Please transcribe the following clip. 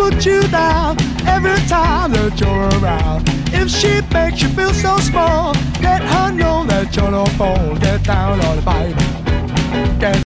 put you down every time that you're around. If she makes you feel so small, let her know that you're no fool. Get down on the Bible.